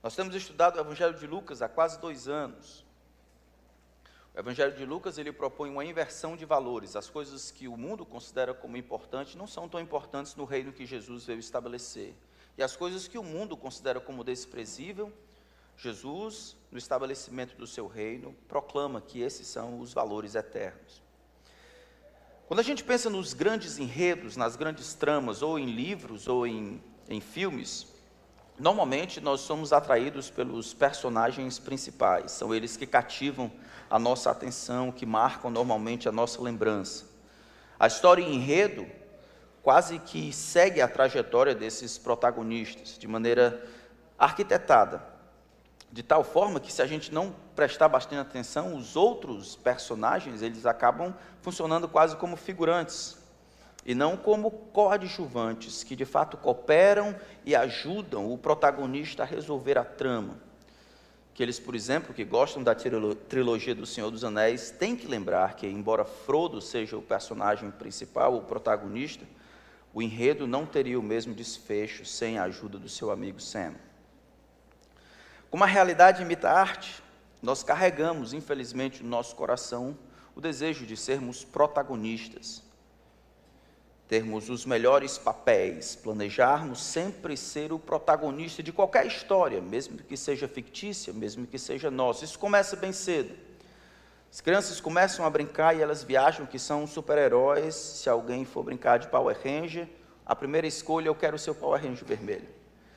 Nós temos estudado o Evangelho de Lucas há quase 2 anos. O Evangelho de Lucas, ele propõe uma inversão de valores. As coisas que o mundo considera como importantes não são tão importantes no reino que Jesus veio estabelecer. E as coisas que o mundo considera como desprezível, Jesus, no estabelecimento do seu reino, proclama que esses são os valores eternos. Quando a gente pensa nos grandes enredos, nas grandes tramas, ou em livros, ou em filmes, normalmente nós somos atraídos pelos personagens principais. São eles que cativam a nossa atenção, que marcam normalmente a nossa lembrança. A história em enredo quase que segue a trajetória desses protagonistas, de maneira arquitetada, de tal forma que, se a gente não prestar bastante atenção, os outros personagens, eles acabam funcionando quase como figurantes, e não como coadjuvantes, que de fato cooperam e ajudam o protagonista a resolver a trama. Aqueles, por exemplo, que gostam da trilogia do Senhor dos Anéis, têm que lembrar que, embora Frodo seja o personagem principal, o protagonista, o enredo não teria o mesmo desfecho sem a ajuda do seu amigo Sam. Como a realidade imita a arte, nós carregamos, infelizmente, no nosso coração o desejo de sermos protagonistas, termos os melhores papéis, planejarmos sempre ser o protagonista de qualquer história, mesmo que seja fictícia, mesmo que seja nossa. Isso começa bem cedo. As crianças começam a brincar e elas viajam que são super-heróis. Se alguém for brincar de Power Ranger, a primeira escolha: eu quero o seu Power Ranger vermelho.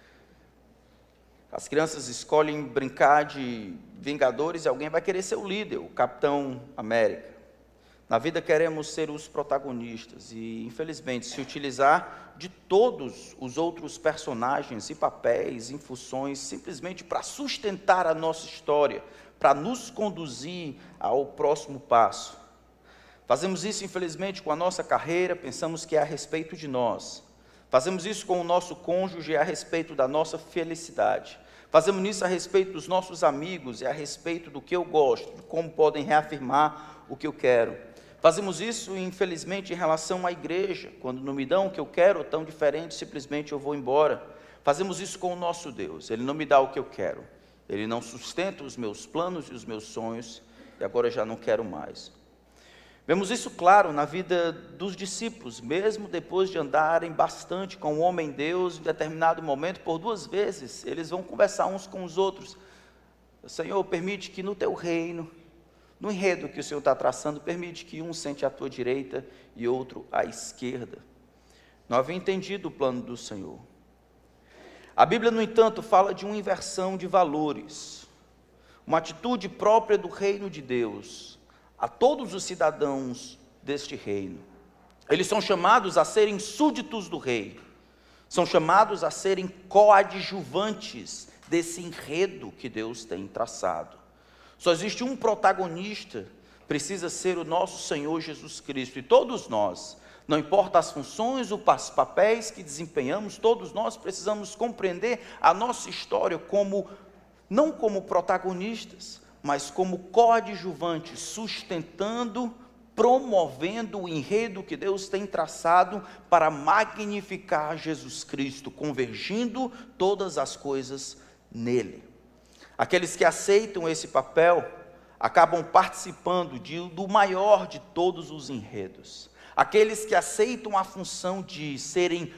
As crianças escolhem brincar de Vingadores e alguém vai querer ser o líder, o Capitão América. Na vida queremos ser os protagonistas e, infelizmente, se utilizar de todos os outros personagens e papéis, em funções, simplesmente para sustentar a nossa história, para nos conduzir ao próximo passo. Fazemos isso, infelizmente, com a nossa carreira, pensamos que é a respeito de nós. Fazemos isso com o nosso cônjuge, a respeito da nossa felicidade. Fazemos isso a respeito dos nossos amigos, e a respeito do que eu gosto, de como podem reafirmar o que eu quero. Fazemos isso, infelizmente, em relação à igreja. Quando não me dão o que eu quero, tão diferente, simplesmente eu vou embora. Fazemos isso com o nosso Deus. Ele não me dá o que eu quero. Ele não sustenta os meus planos e os meus sonhos, e agora eu já não quero mais. Vemos isso claro na vida dos discípulos, mesmo depois de andarem bastante com o homem-Deus, em determinado momento, por 2 vezes, eles vão conversar uns com os outros. Senhor, permite que no teu reino, no enredo que o Senhor está traçando, permite que um sente à tua direita e outro à esquerda. Não havia entendido o plano do Senhor. A Bíblia, no entanto, fala de uma inversão de valores, uma atitude própria do reino de Deus, a todos os cidadãos deste reino. Eles são chamados a serem súditos do rei, são chamados a serem coadjuvantes desse enredo que Deus tem traçado. Só existe um protagonista, precisa ser o nosso Senhor Jesus Cristo, e todos nós, não importa as funções ou os papéis que desempenhamos, todos nós precisamos compreender a nossa história não como protagonistas, mas como coadjuvantes, sustentando, promovendo o enredo que Deus tem traçado para magnificar Jesus Cristo, convergindo todas as coisas nele. Aqueles que aceitam esse papel acabam participando do maior de todos os enredos. Aqueles que aceitam a função de serem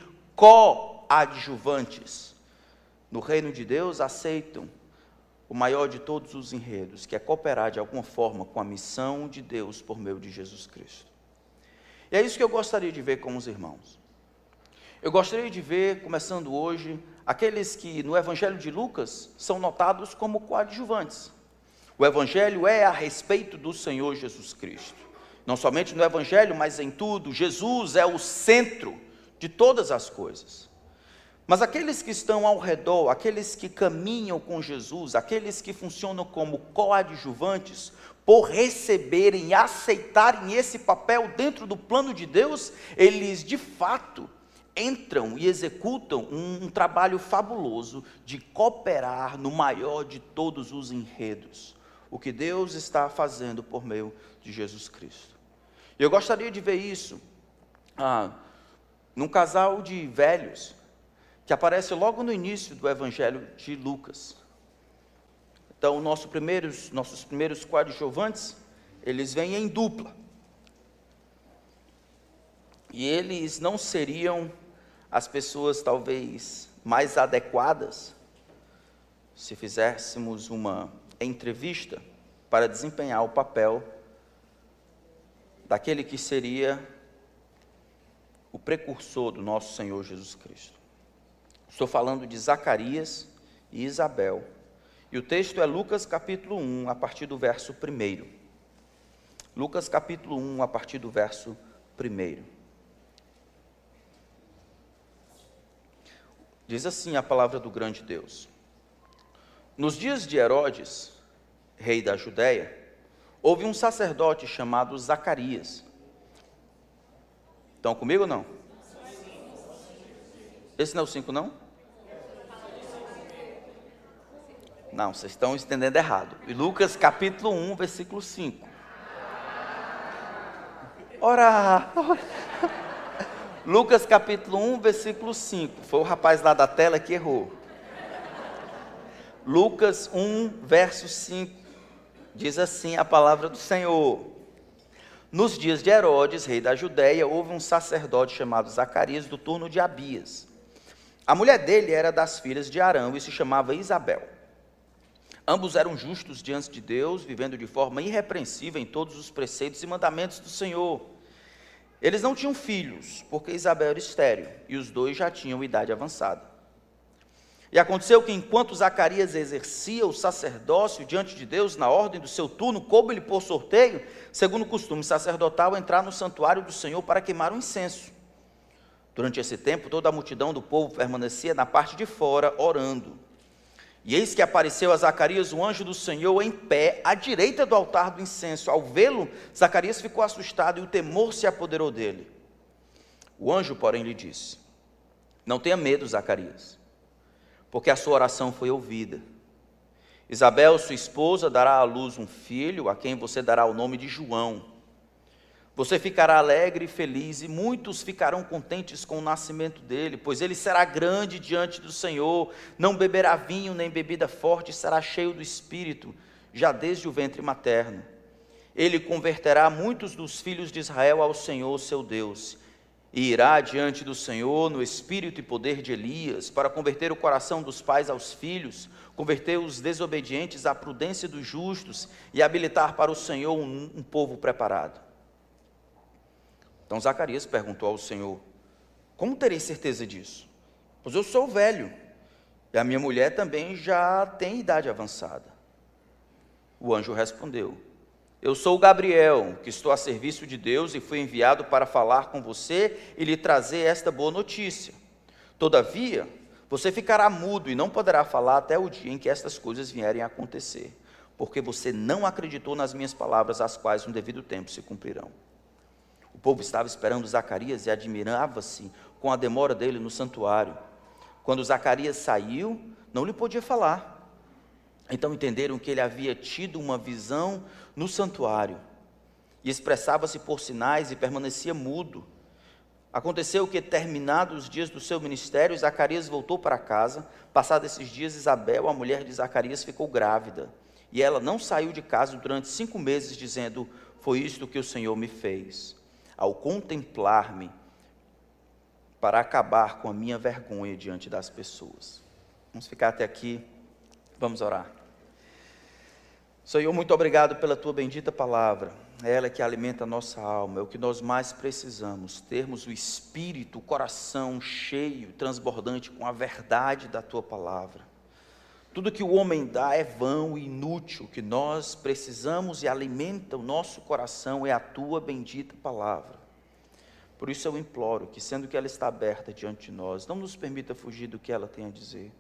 coadjuvantes no reino de Deus aceitam o maior de todos os enredos, que é cooperar de alguma forma com a missão de Deus por meio de Jesus Cristo. E é isso que eu gostaria de ver com os irmãos. Eu gostaria de ver, começando hoje, aqueles que no Evangelho de Lucas são notados como coadjuvantes. O Evangelho é a respeito do Senhor Jesus Cristo. Não somente no Evangelho, mas em tudo, Jesus é o centro de todas as coisas. Mas aqueles que estão ao redor, aqueles que caminham com Jesus, aqueles que funcionam como coadjuvantes, por receberem e aceitarem esse papel dentro do plano de Deus, eles de fato entram e executam um trabalho fabuloso de cooperar no maior de todos os enredos, o que Deus está fazendo por meio de Jesus Cristo. Eu gostaria de ver isso num casal de velhos, que aparece logo no início do Evangelho de Lucas. Então, nossos primeiros coadjuvantes, eles vêm em dupla. E eles não seriam as pessoas talvez mais adequadas se fizéssemos uma entrevista para desempenhar o papel daquele que seria o precursor do nosso Senhor Jesus Cristo. Estou falando de Zacarias e Isabel. E o texto é Lucas capítulo 1, a partir do verso 1. Lucas capítulo 1, a partir do verso 1. Diz assim a palavra do grande Deus: nos dias de Herodes, rei da Judéia, houve um sacerdote chamado Zacarias. Estão comigo ou não? Esse não é o 5, não? Não, vocês estão entendendo errado. E Lucas capítulo 1, versículo 5. Ora! Lucas capítulo 1, versículo 5. Foi o rapaz lá da tela que errou. Lucas 1, verso 5. Diz assim a palavra do Senhor: nos dias de Herodes, rei da Judéia, houve um sacerdote chamado Zacarias, do turno de Abias. A mulher dele era das filhas de Arão e se chamava Isabel. Ambos eram justos diante de Deus, vivendo de forma irrepreensível em todos os preceitos e mandamentos do Senhor. Eles não tinham filhos, porque Isabel era estéril, e os dois já tinham idade avançada. E aconteceu que, enquanto Zacarias exercia o sacerdócio diante de Deus, na ordem do seu turno, coube-lhe por sorteio, segundo o costume sacerdotal, entrar no santuário do Senhor para queimar o incenso. Durante esse tempo, toda a multidão do povo permanecia na parte de fora, orando. E eis que apareceu a Zacarias o anjo do Senhor em pé, à direita do altar do incenso. Ao vê-lo, Zacarias ficou assustado e o temor se apoderou dele. O anjo, porém, lhe disse: não tenha medo, Zacarias, porque a sua oração foi ouvida. Isabel, sua esposa, dará à luz um filho, a quem você dará o nome de João. Você ficará alegre e feliz, e muitos ficarão contentes com o nascimento dele, pois ele será grande diante do Senhor, não beberá vinho nem bebida forte, será cheio do Espírito, já desde o ventre materno. Ele converterá muitos dos filhos de Israel ao Senhor, seu Deus, e irá diante do Senhor no espírito e poder de Elias, para converter o coração dos pais aos filhos, converter os desobedientes à prudência dos justos, e habilitar para o Senhor um povo preparado. Então Zacarias perguntou ao Senhor: como terei certeza disso? Pois eu sou velho, e a minha mulher também já tem idade avançada. O anjo respondeu: eu sou Gabriel, que estou a serviço de Deus e fui enviado para falar com você e lhe trazer esta boa notícia. Todavia, você ficará mudo e não poderá falar até o dia em que estas coisas vierem a acontecer, porque você não acreditou nas minhas palavras, as quais no devido tempo se cumprirão. O povo estava esperando Zacarias e admirava-se com a demora dele no santuário. Quando Zacarias saiu, não lhe podia falar. Então entenderam que ele havia tido uma visão no santuário, e expressava-se por sinais e permanecia mudo. Aconteceu que, terminados os dias do seu ministério, Zacarias voltou para casa. Passados esses dias, Isabel, a mulher de Zacarias, ficou grávida, e ela não saiu de casa durante 5 meses, dizendo: foi isto que o Senhor me fez, ao contemplar-me, para acabar com a minha vergonha diante das pessoas. Vamos ficar até aqui, vamos orar. Senhor, muito obrigado pela tua bendita palavra. É ela que alimenta a nossa alma, é o que nós mais precisamos, termos o espírito, o coração cheio, transbordante com a verdade da tua palavra. Tudo que o homem dá é vão e inútil. O que nós precisamos e alimenta o nosso coração é a tua bendita palavra. Por isso eu imploro que, sendo que ela está aberta diante de nós, não nos permita fugir do que ela tem a dizer.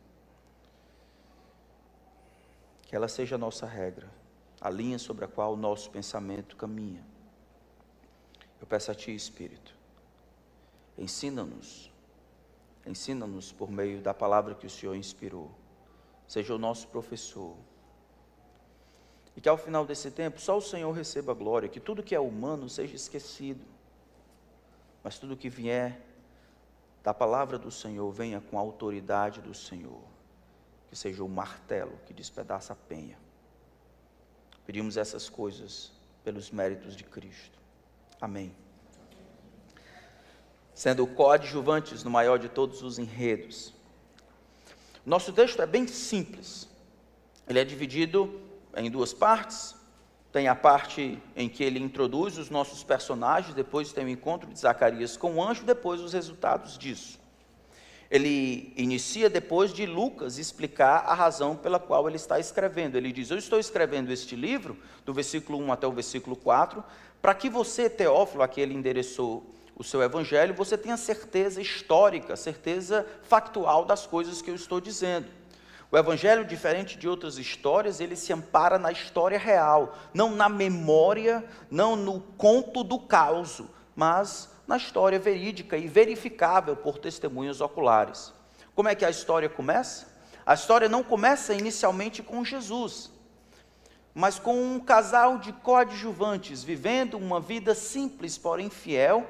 Que ela seja a nossa regra, a linha sobre a qual o nosso pensamento caminha. Eu peço a Ti, Espírito, ensina-nos por meio da palavra que o Senhor inspirou. Seja o nosso professor. E que ao final desse tempo, só o Senhor receba a glória, que tudo que é humano seja esquecido, mas tudo que vier da palavra do Senhor venha com a autoridade do Senhor, que seja o martelo que despedaça a penha. Pedimos essas coisas pelos méritos de Cristo. Amém. Sendo coadjuvantes no maior de todos os enredos. Nosso texto é bem simples. Ele é dividido em duas partes. Tem a parte em que ele introduz os nossos personagens, depois tem o encontro de Zacarias com o anjo, depois os resultados disso. Ele inicia depois de Lucas explicar a razão pela qual ele está escrevendo. Ele diz: eu estou escrevendo este livro, do versículo 1 até o versículo 4, para que você, Teófilo, a que ele endereçou o seu evangelho, você tenha certeza histórica, certeza factual das coisas que eu estou dizendo. O evangelho, diferente de outras histórias, ele se ampara na história real, não na memória, não no conto do caos, mas na história verídica e verificável por testemunhas oculares. Como é que a história começa? A história não começa inicialmente com Jesus, mas com um casal de coadjuvantes, vivendo uma vida simples, porém fiel,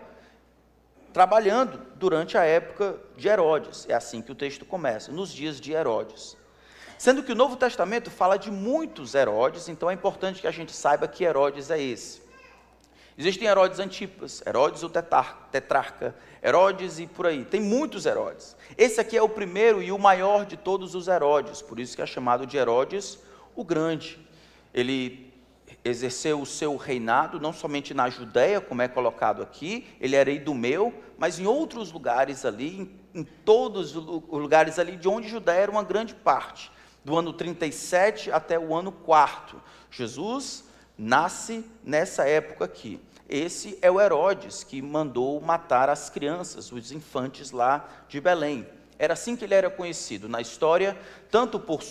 trabalhando durante a época de Herodes. É assim que o texto começa, nos dias de Herodes. Sendo que o Novo Testamento fala de muitos Herodes, então é importante que a gente saiba que Herodes é esse. Existem Herodes Antipas, Herodes o tetrarca, Herodes e por aí, tem muitos Herodes. Esse aqui é o primeiro e o maior de todos os Herodes, por isso que é chamado de Herodes o Grande. Ele exerceu o seu reinado não somente na Judéia, como é colocado aqui, ele era idumeu, mas em outros lugares ali, em todos os lugares ali de onde Judéia era uma grande parte. Do ano 37 até o ano 4. Jesus nasce nessa época aqui. Esse é o Herodes que mandou matar as crianças, os infantes lá de Belém. Era assim que ele era conhecido na história, tanto por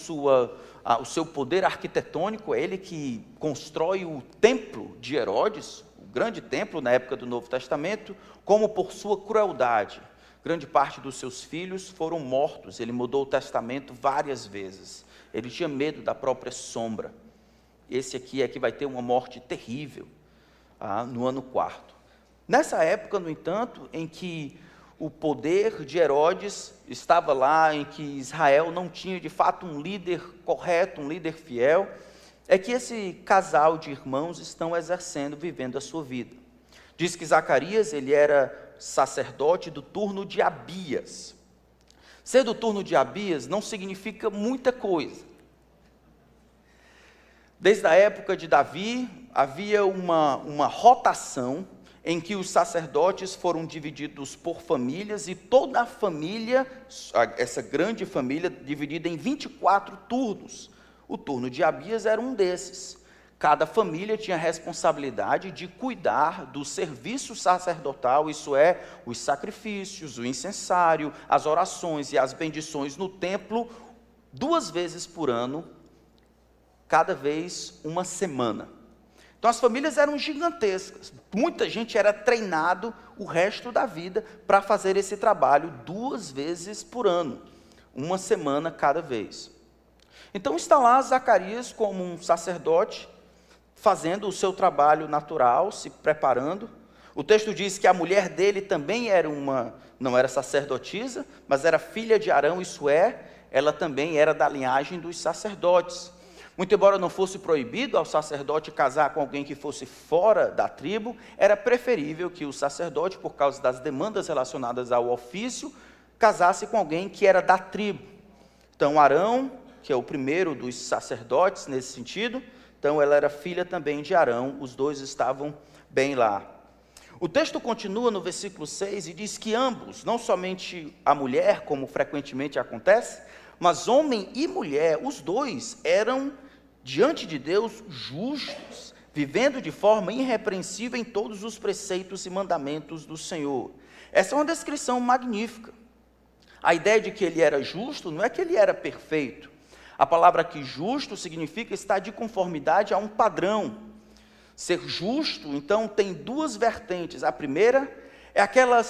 o seu poder arquitetônico, ele que constrói o templo de Herodes, o grande templo na época do Novo Testamento, como por sua crueldade. Grande parte dos seus filhos foram mortos, ele mudou o testamento várias vezes. Ele tinha medo da própria sombra. Esse aqui é que vai ter uma morte terrível, no ano 4. Nessa época, no entanto, em que o poder de Herodes estava lá, em que Israel não tinha de fato um líder correto, um líder fiel, é que esse casal de irmãos estão exercendo, vivendo a sua vida. Diz que Zacarias, ele era sacerdote do turno de Abias. Ser do turno de Abias não significa muita coisa. Desde a época de Davi, havia uma rotação em que os sacerdotes foram divididos por famílias e toda a família, essa grande família, dividida em 24 turnos. O turno de Abias era um desses. Cada família tinha a responsabilidade de cuidar do serviço sacerdotal, isso é, os sacrifícios, o incensário, as orações e as bendições no templo, 2 vezes por ano, cada vez uma semana. Então as famílias eram gigantescas, muita gente era treinado o resto da vida para fazer esse trabalho 2 vezes por ano, uma semana cada vez. Então está lá Zacarias como um sacerdote, fazendo o seu trabalho natural, se preparando. O texto diz que a mulher dele também não era sacerdotisa, mas era filha de Arão, isso é, ela também era da linhagem dos sacerdotes. Muito embora não fosse proibido ao sacerdote casar com alguém que fosse fora da tribo, era preferível que o sacerdote, por causa das demandas relacionadas ao ofício, casasse com alguém que era da tribo. Então Arão, que é o primeiro dos sacerdotes nesse sentido, então ela era filha também de Arão, os dois estavam bem lá. O texto continua no versículo 6 e diz que ambos, não somente a mulher, como frequentemente acontece, mas homem e mulher, os dois eram, diante de Deus, justos, vivendo de forma irrepreensível em todos os preceitos e mandamentos do Senhor. Essa é uma descrição magnífica. A ideia de que ele era justo não é que ele era perfeito. A palavra aqui justo significa estar de conformidade a um padrão. Ser justo, então, tem 2 vertentes. A primeira é aquela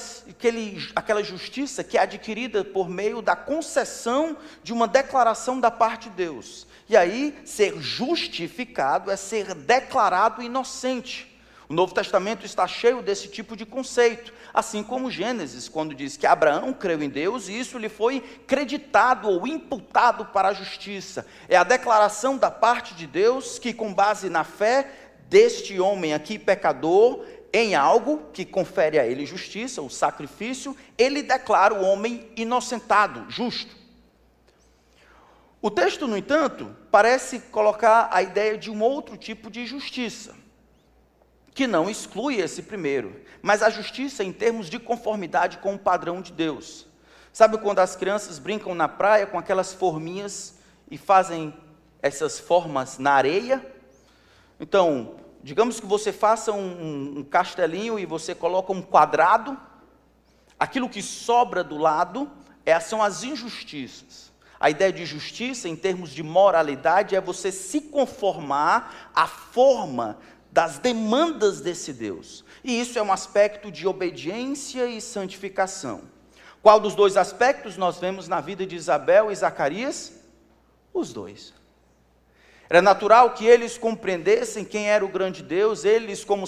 justiça que é adquirida por meio da concessão de uma declaração da parte de Deus. E aí, ser justificado é ser declarado inocente. O Novo Testamento está cheio desse tipo de conceito, assim como Gênesis, quando diz que Abraão creu em Deus e isso lhe foi creditado ou imputado para a justiça. É a declaração da parte de Deus que, com base na fé deste homem aqui pecador, em algo que confere a ele justiça, o sacrifício, ele declara o homem inocentado, justo. O texto, no entanto, parece colocar a ideia de um outro tipo de justiça, que não exclui esse primeiro, mas a justiça em termos de conformidade com o padrão de Deus. Sabe quando as crianças brincam na praia com aquelas forminhas e fazem essas formas na areia? Então, digamos que você faça um castelinho e você coloca um quadrado, aquilo que sobra do lado são as injustiças. A ideia de justiça, em termos de moralidade, é você se conformar à forma das demandas desse Deus. E isso é um aspecto de obediência e santificação. Qual dos dois aspectos nós vemos na vida de Isabel e Zacarias? Os dois. Era natural que eles compreendessem quem era o grande Deus, ele como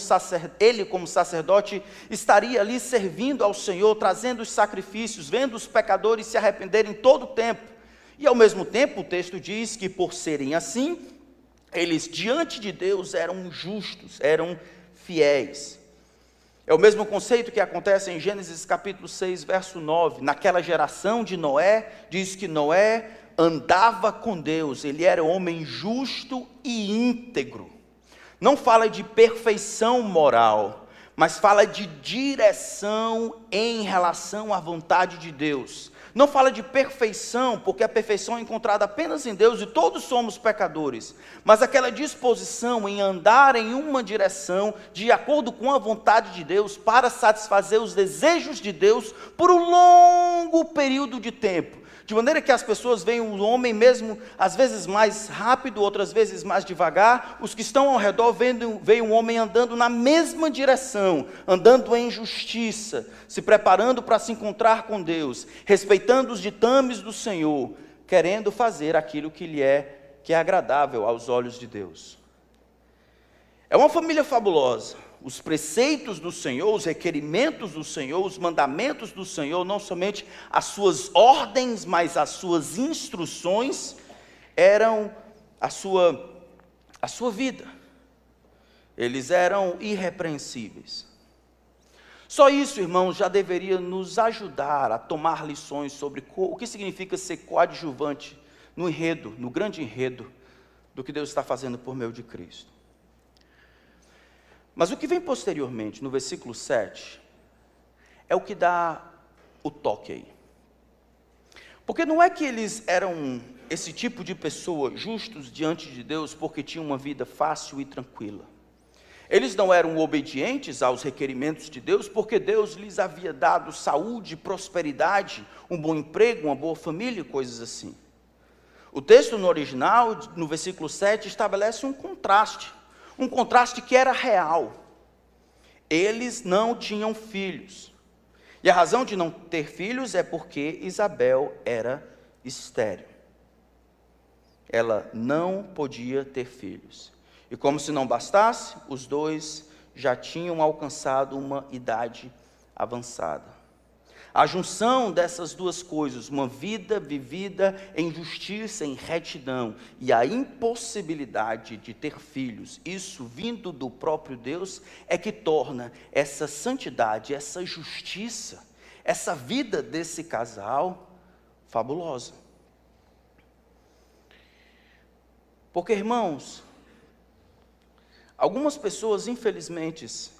sacerdote estaria ali servindo ao Senhor, trazendo os sacrifícios, vendo os pecadores se arrependerem todo o tempo. E ao mesmo tempo o texto diz que por serem assim, eles diante de Deus eram justos, eram fiéis. É o mesmo conceito que acontece em Gênesis capítulo 6, verso 9. Naquela geração de Noé, diz que Noé andava com Deus, ele era homem justo e íntegro. Não fala de perfeição moral, mas fala de direção em relação à vontade de Deus. Não fala de perfeição, porque a perfeição é encontrada apenas em Deus e todos somos pecadores. Mas aquela disposição em andar em uma direção de acordo com a vontade de Deus para satisfazer os desejos de Deus por um longo período de tempo. De maneira que as pessoas veem o homem mesmo, às vezes mais rápido, outras vezes mais devagar. Os que estão ao redor veem um homem andando na mesma direção, andando em justiça, se preparando para se encontrar com Deus, respeitando os ditames do Senhor, querendo fazer aquilo que é agradável aos olhos de Deus. É uma família fabulosa. Os preceitos do Senhor, os requerimentos do Senhor, os mandamentos do Senhor, não somente as suas ordens, mas as suas instruções, eram a sua vida. Eles eram irrepreensíveis. Só isso, irmãos, já deveria nos ajudar a tomar lições sobre o que significa ser coadjuvante no enredo, no grande enredo do que Deus está fazendo por meio de Cristo. Mas o que vem posteriormente, no versículo 7, é o que dá o toque aí. Porque não é que eles eram esse tipo de pessoa justos diante de Deus porque tinham uma vida fácil e tranquila. Eles não eram obedientes aos requerimentos de Deus porque Deus lhes havia dado saúde, prosperidade, um bom emprego, uma boa família, coisas assim. O texto no original, no versículo 7, estabelece um contraste que era real. Eles não tinham filhos. E a razão de não ter filhos é porque Isabel era estéril. Ela não podia ter filhos. E como se não bastasse, os dois já tinham alcançado uma idade avançada. A junção dessas duas coisas, uma vida vivida em justiça, em retidão, e a impossibilidade de ter filhos, isso vindo do próprio Deus, é que torna essa santidade, essa justiça, essa vida desse casal fabulosa. Porque, irmãos, algumas pessoas, infelizmente,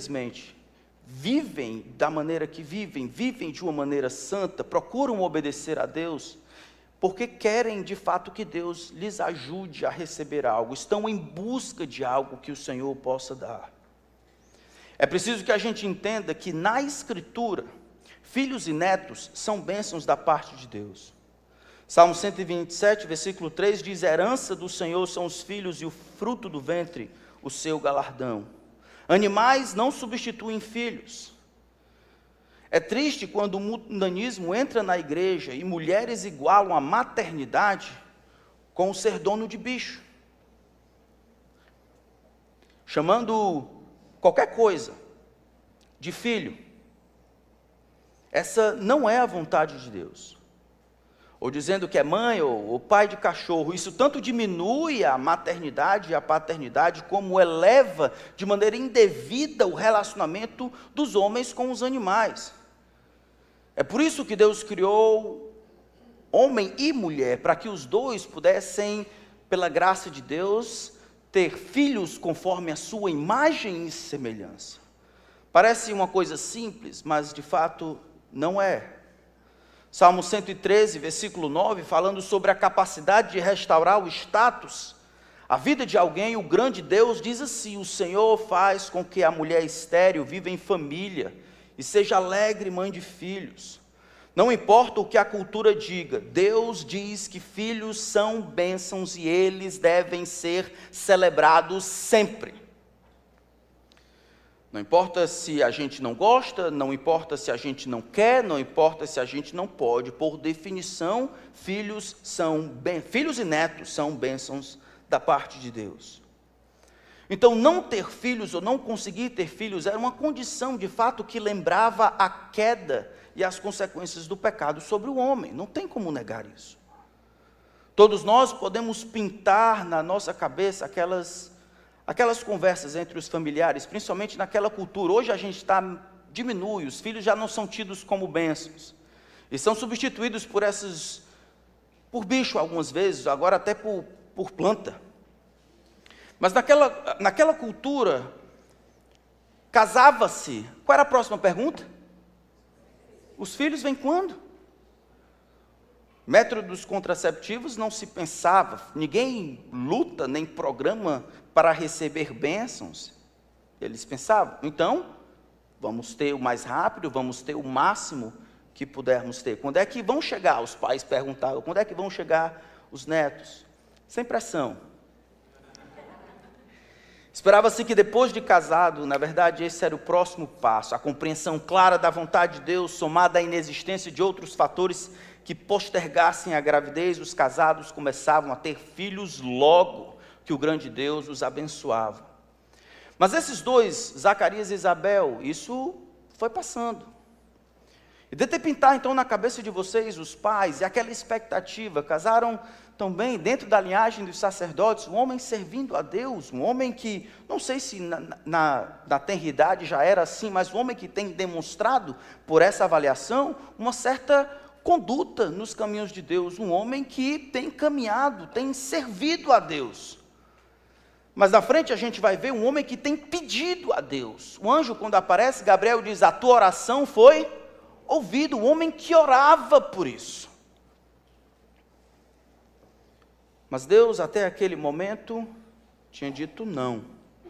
vivem da maneira que vivem de uma maneira santa, procuram obedecer a Deus, porque querem de fato que Deus lhes ajude a receber algo, estão em busca de algo que o Senhor possa dar. É preciso que a gente entenda que na Escritura, filhos e netos são bênçãos da parte de Deus. Salmo 127, versículo 3 diz: a herança do Senhor são os filhos e o fruto do ventre, o seu galardão. Animais não substituem filhos. É triste quando o mundanismo entra na igreja e mulheres igualam a maternidade com o ser dono de bicho, chamando qualquer coisa de filho, essa não é a vontade de Deus. Ou dizendo que é mãe ou pai de cachorro, isso tanto diminui a maternidade e a paternidade, como eleva de maneira indevida o relacionamento dos homens com os animais. É por isso que Deus criou homem e mulher, para que os dois pudessem, pela graça de Deus, ter filhos conforme a sua imagem e semelhança. Parece uma coisa simples, mas de fato não é. Salmo 113, versículo 9, falando sobre a capacidade de restaurar o status, a vida de alguém, o grande Deus diz assim: o Senhor faz com que a mulher estéril viva em família e seja alegre mãe de filhos. Não importa o que a cultura diga, Deus diz que filhos são bênçãos e eles devem ser celebrados sempre. Não importa se a gente não gosta, não importa se a gente não quer, não importa se a gente não pode, por definição, filhos e netos são bênçãos da parte de Deus. Então, não ter filhos ou não conseguir ter filhos era uma condição, de fato, que lembrava a queda e as consequências do pecado sobre o homem. Não tem como negar isso. Todos nós podemos pintar na nossa cabeça aquelas conversas entre os familiares, principalmente naquela cultura. Hoje a gente diminui, os filhos já não são tidos como bênçãos, e são substituídos por bicho algumas vezes, agora até por planta. Mas naquela cultura, casava-se. Qual era a próxima pergunta? Os filhos vêm quando? Métodos contraceptivos não se pensava, ninguém luta nem programa para receber bênçãos. Eles pensavam, então, vamos ter o mais rápido, vamos ter o máximo que pudermos ter. Quando é que vão chegar? Os pais perguntavam, quando é que vão chegar os netos? Sem pressão. Esperava-se que depois de casado, na verdade, esse era o próximo passo, a compreensão clara da vontade de Deus, somada à inexistência de outros fatores que postergassem a gravidez, os casados começavam a ter filhos logo que o grande Deus os abençoava. Mas esses dois, Zacarias e Isabel, isso foi passando. E deve pintar então na cabeça de vocês, os pais, e aquela expectativa, casaram também dentro da linhagem dos sacerdotes, um homem servindo a Deus, um homem que, não sei se na tenridade já era assim, mas um homem que tem demonstrado, por essa avaliação, uma certa conduta nos caminhos de Deus, um homem que tem caminhado, tem servido a Deus. Mas na frente a gente vai ver um homem que tem pedido a Deus. O anjo, quando aparece, Gabriel diz: a tua oração foi ouvida. O homem que orava por isso. Mas Deus, até aquele momento, tinha dito não.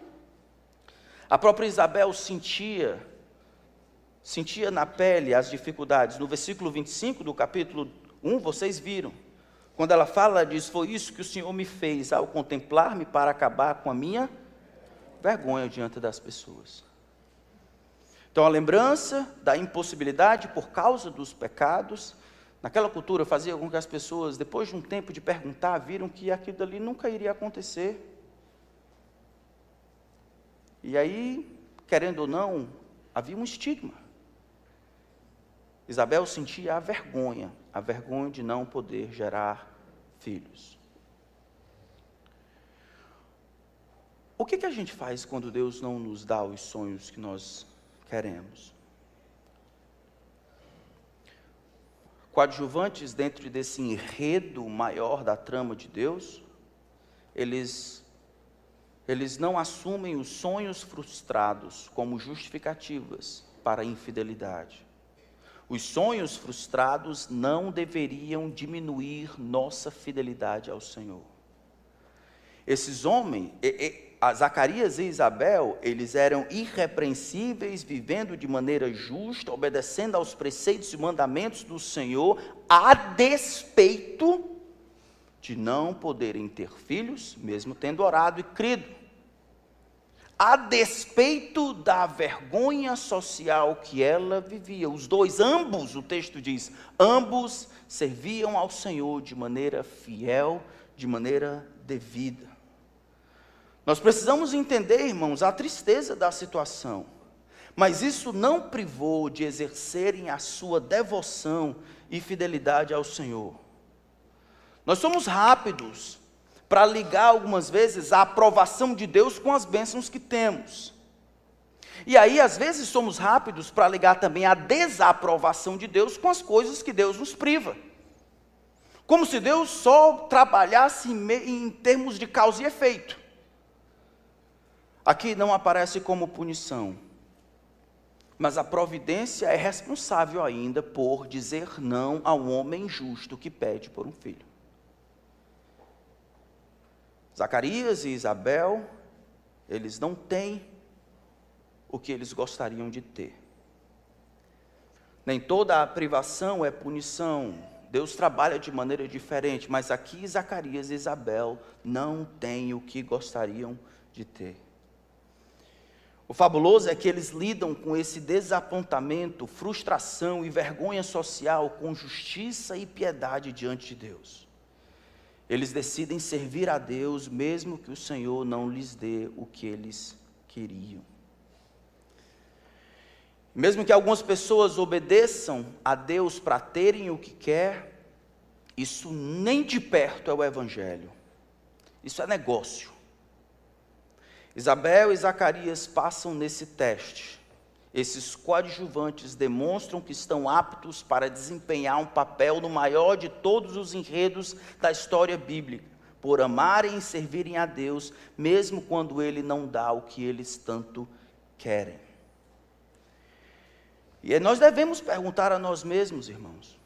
A própria Isabel sentia na pele as dificuldades. No versículo 25 do capítulo 1, vocês viram. Quando ela fala, diz: foi isso que o Senhor me fez ao contemplar-me para acabar com a minha vergonha diante das pessoas. Então, a lembrança da impossibilidade por causa dos pecados, naquela cultura fazia com que as pessoas, depois de um tempo de perguntar, viram que aquilo ali nunca iria acontecer. E aí, querendo ou não, havia um estigma. Isabel sentia a vergonha de não poder gerar filhos. O que a gente faz quando Deus não nos dá os sonhos que nós queremos? Coadjuvantes dentro desse enredo maior da trama de Deus, eles não assumem os sonhos frustrados como justificativas para a infidelidade. Os sonhos frustrados não deveriam diminuir nossa fidelidade ao Senhor. Esses homens, Zacarias e Isabel, eles eram irrepreensíveis, vivendo de maneira justa, obedecendo aos preceitos e mandamentos do Senhor, a despeito de não poderem ter filhos, mesmo tendo orado e crido. A despeito da vergonha social que ela vivia. Os dois, ambos, o texto diz, ambos serviam ao Senhor de maneira fiel, de maneira devida. Nós precisamos entender, irmãos, a tristeza da situação, mas isso não privou de exercerem a sua devoção e fidelidade ao Senhor. Nós somos rápidos para ligar algumas vezes a aprovação de Deus com as bênçãos que temos. E aí, às vezes, somos rápidos para ligar também a desaprovação de Deus com as coisas que Deus nos priva. Como se Deus só trabalhasse em termos de causa e efeito. Aqui não aparece como punição, mas a providência é responsável ainda por dizer não ao homem justo que pede por um filho. Zacarias e Isabel, eles não têm o que eles gostariam de ter. Nem toda a privação é punição. Deus trabalha de maneira diferente, mas aqui Zacarias e Isabel não têm o que gostariam de ter. O fabuloso é que eles lidam com esse desapontamento, frustração e vergonha social com justiça e piedade diante de Deus. Eles decidem servir a Deus, mesmo que o Senhor não lhes dê o que eles queriam. Mesmo que algumas pessoas obedeçam a Deus para terem o que quer, isso nem de perto é o Evangelho. Isso é negócio. Isabel e Zacarias passam nesse teste. Esses coadjuvantes demonstram que estão aptos para desempenhar um papel no maior de todos os enredos da história bíblica, por amarem e servirem a Deus, mesmo quando Ele não dá o que eles tanto querem. E nós devemos perguntar a nós mesmos, irmãos,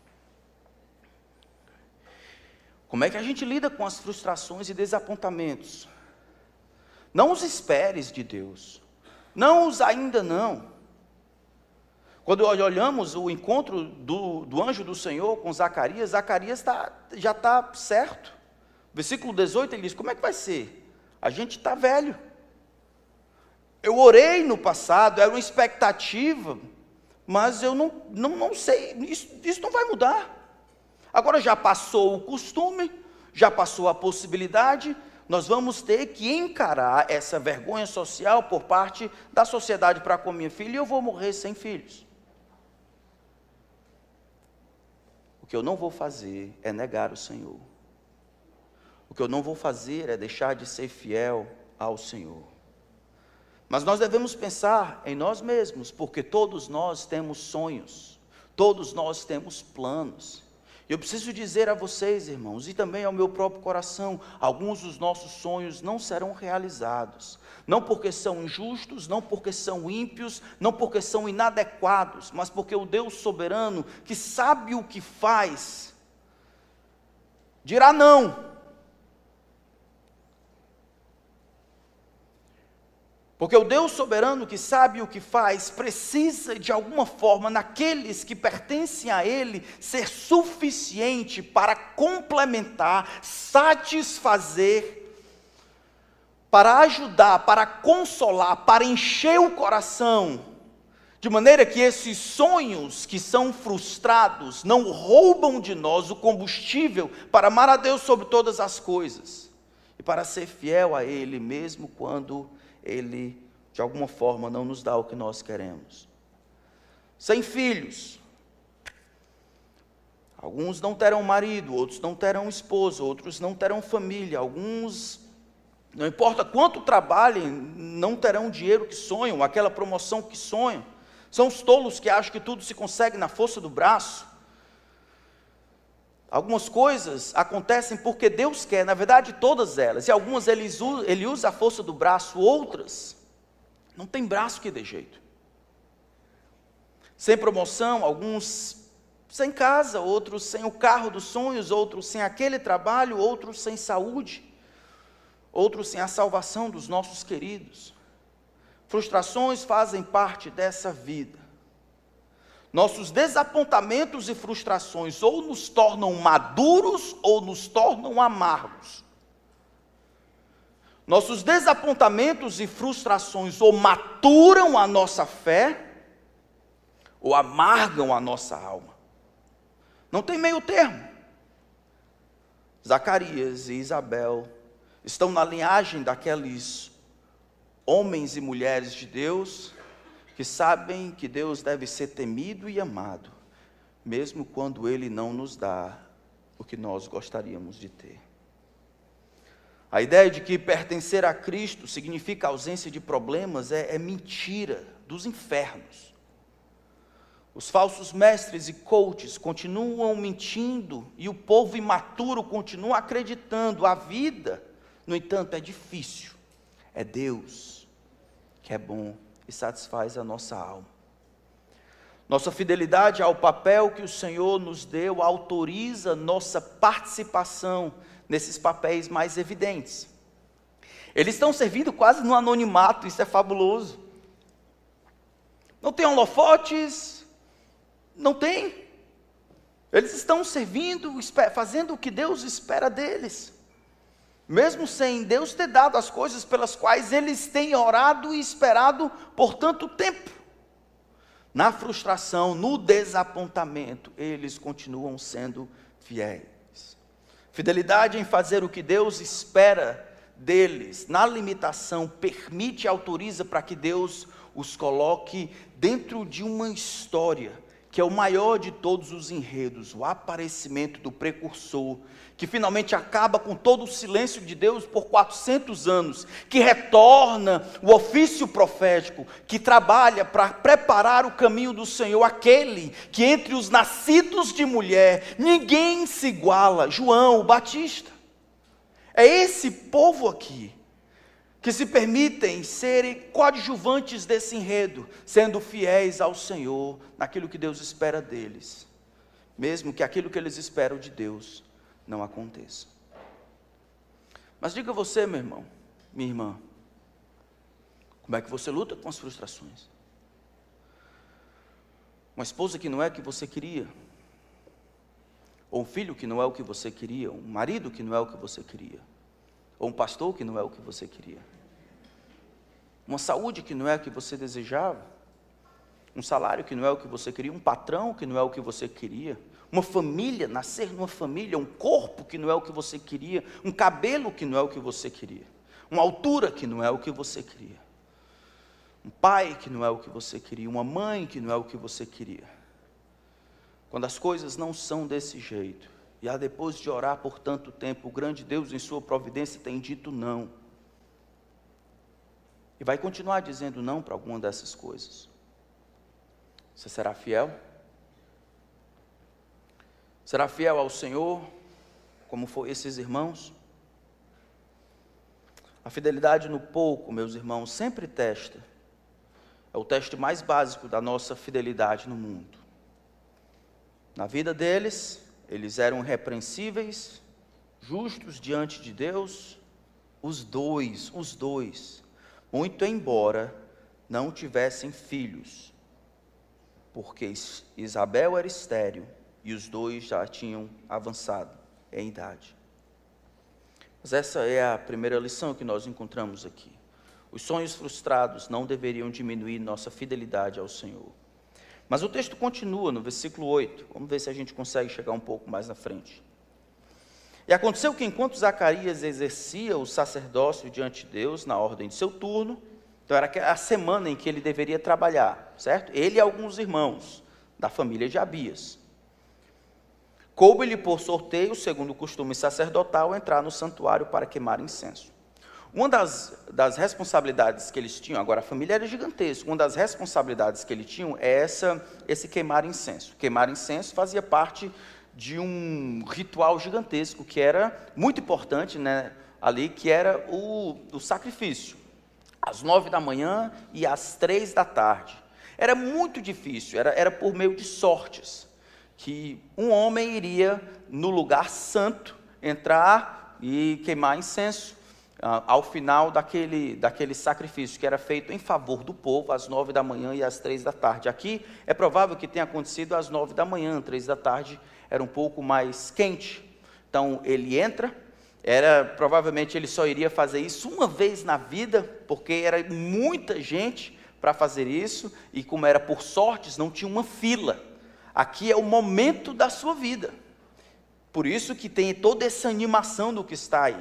como é que a gente lida com as frustrações e desapontamentos? Não os esperes de Deus, não os ainda não. Quando olhamos o encontro do anjo do Senhor com Zacarias, Zacarias já está certo. Versículo 18 ele diz, como é que vai ser? A gente está velho. Eu orei no passado, era uma expectativa, mas eu não sei, isso não vai mudar. Agora já passou o costume, já passou a possibilidade, nós vamos ter que encarar essa vergonha social por parte da sociedade para com a minha filha, e eu vou morrer sem filhos. O que eu não vou fazer é negar o Senhor. O que eu não vou fazer é deixar de ser fiel ao Senhor. Mas nós devemos pensar em nós mesmos, porque todos nós temos sonhos, todos nós temos planos. Eu preciso dizer a vocês, irmãos, e também ao meu próprio coração, alguns dos nossos sonhos não serão realizados. Não porque são injustos, não porque são ímpios, não porque são inadequados, mas porque o Deus soberano, que sabe o que faz, dirá não. Porque o Deus soberano que sabe o que faz, precisa de alguma forma, naqueles que pertencem a Ele, ser suficiente para complementar, satisfazer, para ajudar, para consolar, para encher o coração, de maneira que esses sonhos que são frustrados, não roubam de nós o combustível para amar a Deus sobre todas as coisas, e para ser fiel a Ele, mesmo quando Ele, de alguma forma, não nos dá o que nós queremos. Sem filhos, alguns não terão marido, outros não terão esposa, outros não terão família, alguns, não importa quanto trabalhem, não terão o dinheiro que sonham, aquela promoção que sonham. São os tolos que acham que tudo se consegue na força do braço. Algumas coisas acontecem porque Deus quer, na verdade todas elas, e algumas ele usa a força do braço, outras não tem braço que dê jeito. Sem promoção, alguns sem casa, outros sem o carro dos sonhos, outros sem aquele trabalho, outros sem saúde, outros sem a salvação dos nossos queridos. Frustrações fazem parte dessa vida. Nossos desapontamentos e frustrações ou nos tornam maduros ou nos tornam amargos. Nossos desapontamentos e frustrações ou maturam a nossa fé ou amargam a nossa alma. Não tem meio termo. Zacarias e Isabel estão na linhagem daqueles homens e mulheres de Deus, que sabem que Deus deve ser temido e amado, mesmo quando Ele não nos dá o que nós gostaríamos de ter. A ideia de que pertencer a Cristo significa ausência de problemas é mentira dos infernos. Os falsos mestres e coaches continuam mentindo e o povo imaturo continua acreditando. A vida, no entanto, é difícil. É Deus que é bom e satisfaz a nossa alma. Nossa fidelidade ao papel que o Senhor nos deu autoriza nossa participação nesses papéis mais evidentes. Eles estão servindo quase no anonimato, isso é fabuloso. Não tem holofotes, não tem. Eles estão servindo, fazendo o que Deus espera deles. Mesmo sem Deus ter dado as coisas pelas quais eles têm orado e esperado por tanto tempo. Na frustração, no desapontamento, eles continuam sendo fiéis. Fidelidade em fazer o que Deus espera deles, na limitação, permite e autoriza para que Deus os coloque dentro de uma história, que é o maior de todos os enredos, o aparecimento do precursor, que finalmente acaba com todo o silêncio de Deus por 400 anos, que retorna o ofício profético, que trabalha para preparar o caminho do Senhor, aquele que entre os nascidos de mulher, ninguém se iguala, João o Batista. É esse povo aqui, que se permitem serem coadjuvantes desse enredo, sendo fiéis ao Senhor, naquilo que Deus espera deles, mesmo que aquilo que eles esperam de Deus não aconteça. Mas diga você, meu irmão, minha irmã, como é que você luta com as frustrações? Uma esposa que não é o que você queria, ou um filho que não é o que você queria, um marido que não é o que você queria, ou um pastor que não é o que você queria, uma saúde que não é o que você desejava, um salário que não é o que você queria, um patrão que não é o que você queria, uma família, nascer numa família, um corpo que não é o que você queria, um cabelo que não é o que você queria, uma altura que não é o que você queria, um pai que não é o que você queria, uma mãe que não é o que você queria. Quando as coisas não são desse jeito, e depois de orar por tanto tempo, o grande Deus em sua providência tem dito não, e vai continuar dizendo não para alguma dessas coisas, você será fiel? Será fiel ao Senhor, como foi esses irmãos? A fidelidade no pouco, meus irmãos, sempre testa. É o teste mais básico da nossa fidelidade no mundo. Na vida deles, eles eram irrepreensíveis, justos diante de Deus, os dois, muito embora não tivessem filhos, porque Isabel era estéril, e os dois já tinham avançado em idade. Mas essa é a primeira lição que nós encontramos aqui. Os sonhos frustrados não deveriam diminuir nossa fidelidade ao Senhor. Mas o texto continua no versículo 8. Vamos ver se a gente consegue chegar um pouco mais na frente. E aconteceu que enquanto Zacarias exercia o sacerdócio diante de Deus, na ordem de seu turno, então era a semana em que ele deveria trabalhar, certo? Ele e alguns irmãos da família de Abias. Coube-lhe por sorteio, segundo o costume sacerdotal, entrar no santuário para queimar incenso. Uma das responsabilidades que eles tinham, agora a família era gigantesca, uma das responsabilidades que eles tinham é esse queimar incenso. Queimar incenso fazia parte de um ritual gigantesco, que era muito importante, né, ali, que era o sacrifício, às 9 da manhã e às 3 da tarde. Era muito difícil, era por meio de sortes, que um homem iria no lugar santo, entrar e queimar incenso, ao final daquele sacrifício, que era feito em favor do povo, às 9 da manhã e às 3 da tarde. Aqui é provável que tenha acontecido às 9 da manhã, 3 da tarde era um pouco mais quente. Então ele entra, provavelmente ele só iria fazer isso uma vez na vida, porque era muita gente para fazer isso, e como era por sortes, não tinha uma fila. Aqui é o momento da sua vida, por isso que tem toda essa animação do que está aí.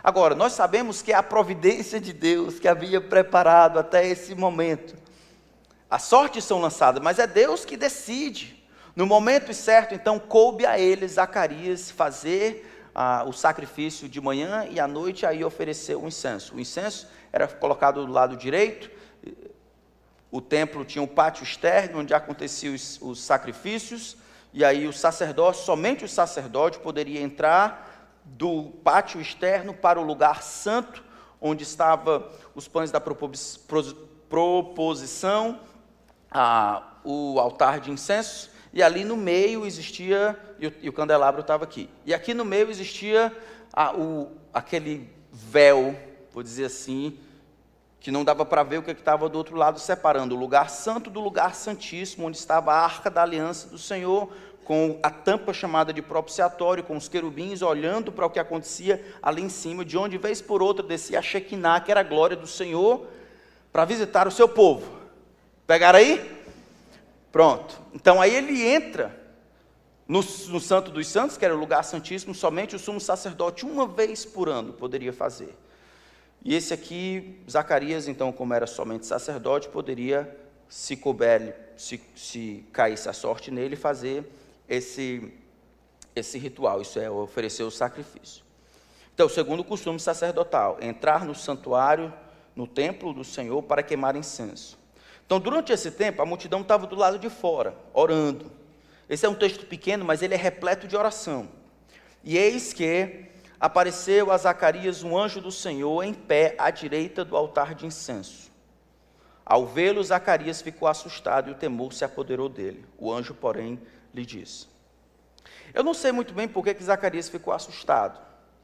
Agora, nós sabemos que é a providência de Deus que havia preparado até esse momento. As sortes são lançadas, mas é Deus que decide. No momento certo, então, coube a ele, Zacarias, fazer o sacrifício de manhã e à noite, aí oferecer o incenso. O incenso era colocado do lado direito, o templo tinha um pátio externo, onde aconteciam os sacrifícios, e aí o sacerdote, somente o sacerdote poderia entrar do pátio externo para o lugar santo, onde estavam os pães da proposição, o altar de incenso, e ali no meio existia, e o candelabro estava aqui, e aqui no meio existia aquele véu, vou dizer assim, que não dava para ver o que estava do outro lado, separando o lugar santo do lugar santíssimo, onde estava a arca da aliança do Senhor, com a tampa chamada de propiciatório, com os querubins olhando para o que acontecia ali em cima, de onde vez por outra descia a Shekinah, que era a glória do Senhor, para visitar o seu povo. Pegaram aí? Pronto. Então aí ele entra no Santo dos Santos, que era o lugar santíssimo, somente o sumo sacerdote uma vez por ano poderia fazer. E esse aqui, Zacarias, então, como era somente sacerdote, poderia, se caísse a sorte nele, fazer esse ritual, isso é, oferecer o sacrifício. Então, segundo o costume sacerdotal, entrar no santuário, no templo do Senhor, para queimar incenso. Então, durante esse tempo, a multidão estava do lado de fora, orando. Esse é um texto pequeno, mas ele é repleto de oração. E eis que apareceu a Zacarias um anjo do Senhor em pé à direita do altar de incenso. Ao vê-lo, Zacarias ficou assustado e o temor se apoderou dele. O anjo, porém, lhe disse. Eu não sei muito bem por que Zacarias ficou assustado.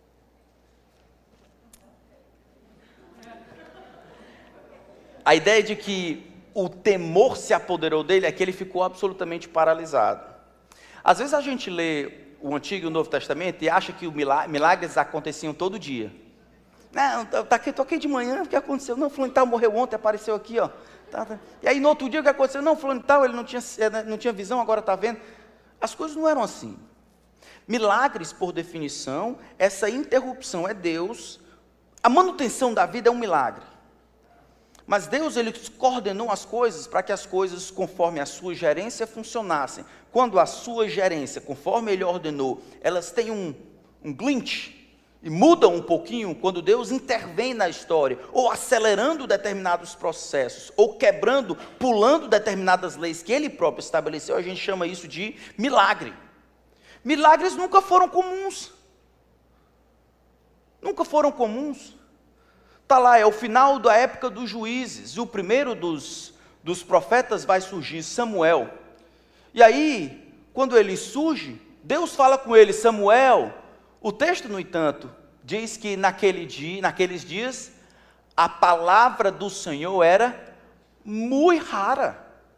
A ideia de que o temor se apoderou dele é que ele ficou absolutamente paralisado. Às vezes a gente lê o Antigo e o Novo Testamento e acha que os milagres aconteciam todo dia. Não, estou aqui de manhã, o que aconteceu? Não, fulano de tal morreu ontem, apareceu aqui, ó. E aí no outro dia o que aconteceu? Não, fulano de tal, ele não tinha visão, agora está vendo. As coisas não eram assim. Milagres, por definição, essa interrupção é Deus. A manutenção da vida é um milagre. Mas Deus, ele coordenou as coisas para que as coisas, conforme a sua gerência, funcionassem. Quando a sua gerência, conforme ele ordenou, elas têm um glitch, e mudam um pouquinho, quando Deus intervém na história, ou acelerando determinados processos, ou quebrando, pulando determinadas leis que ele próprio estabeleceu, a gente chama isso de milagre. Milagres nunca foram comuns. Nunca foram comuns. Está lá, é o final da época dos juízes, e o primeiro dos profetas vai surgir, Samuel. E aí, quando ele surge, Deus fala com ele, Samuel. O texto, no entanto, diz que naqueles dias, a palavra do Senhor era muito rara.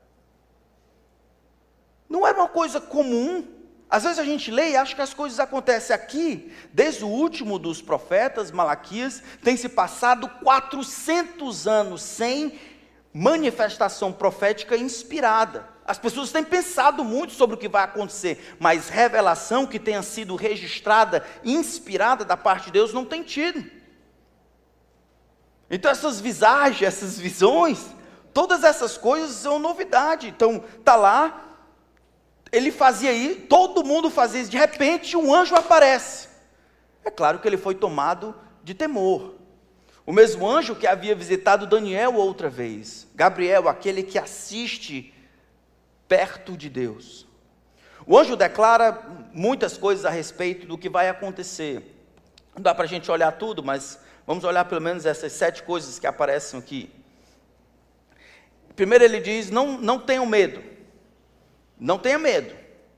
Não era uma coisa comum. Às vezes a gente lê e acha que as coisas acontecem aqui. Desde o último dos profetas, Malaquias, tem se passado 400 anos sem manifestação profética inspirada. As pessoas têm pensado muito sobre o que vai acontecer, mas revelação que tenha sido registrada, inspirada da parte de Deus, não tem tido. Então essas visagens, essas visões, todas essas coisas são novidade. Então está lá, ele fazia isso, todo mundo fazia isso, de repente um anjo aparece. É claro que ele foi tomado de temor. O mesmo anjo que havia visitado Daniel outra vez, Gabriel, aquele que assiste perto de Deus. O anjo declara muitas coisas a respeito do que vai acontecer. Não dá para a gente olhar tudo, mas vamos olhar pelo menos essas 7 coisas que aparecem aqui. Primeiro ele diz, não tenham medo. Não tenha medo.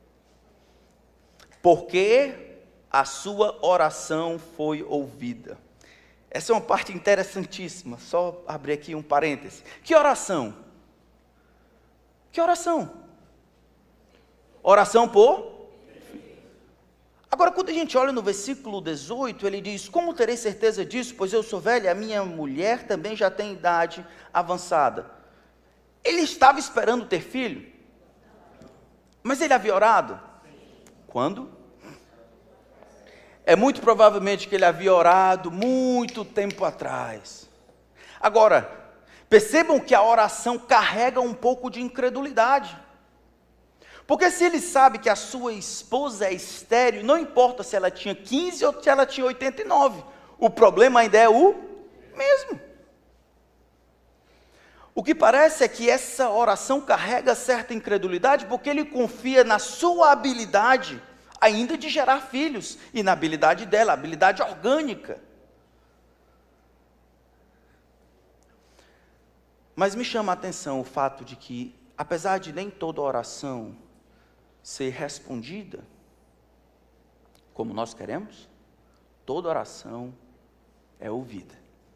Porque a sua oração foi ouvida. Essa é uma parte interessantíssima. Só abrir aqui um parêntese. Que oração? Que oração? Oração por? Agora, quando a gente olha no versículo 18, ele diz, como terei certeza disso, pois eu sou velho, a minha mulher também já tem idade avançada. Ele estava esperando ter filho? Mas ele havia orado? Quando? É muito provavelmente que ele havia orado muito tempo atrás. Agora, percebam que a oração carrega um pouco de incredulidade. Porque se ele sabe que a sua esposa é estéril, não importa se ela tinha 15 ou se ela tinha 89, o problema ainda é o mesmo. O que parece é que essa oração carrega certa incredulidade, porque ele confia na sua habilidade ainda de gerar filhos, e na habilidade dela, a habilidade orgânica. Mas me chama a atenção o fato de que, apesar de nem toda oração ser respondida como nós queremos, toda oração é ouvida.